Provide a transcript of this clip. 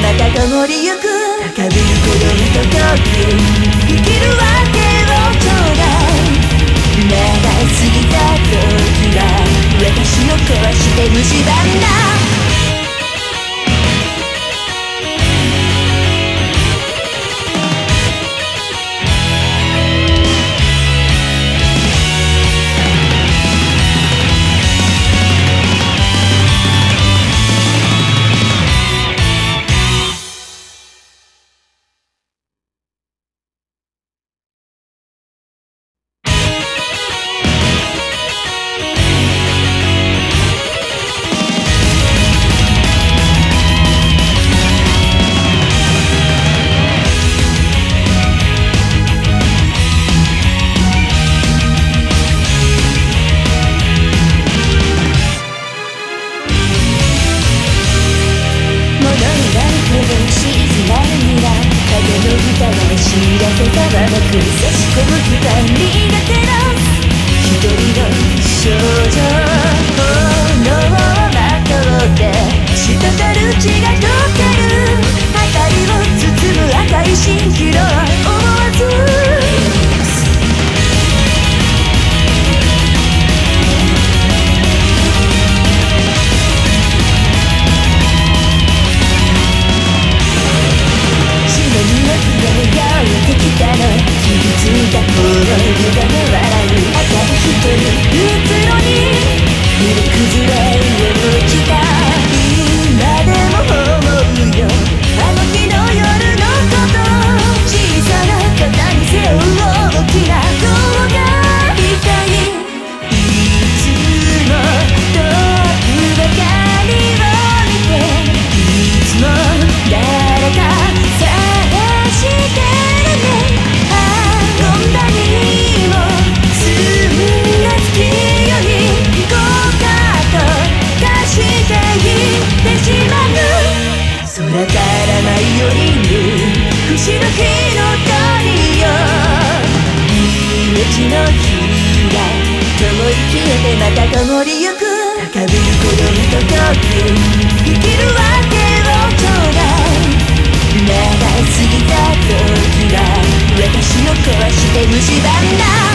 また灯りゆく高ぶる鼓動と呼吸生きるわけをちょうだい長すぎた時は私を壊して蝕んだ知らせたままく差し込む期間苦手な一人の少女炎をまとって滴る血が溶ける明かりを包む赤い蜃気楼思わず星の日の鳥よ命の火が灯り消えてまた灯りゆく高ぶる鼓動と呼吸生きるわけをちょうだい長すぎた時は私を壊して蝕んだ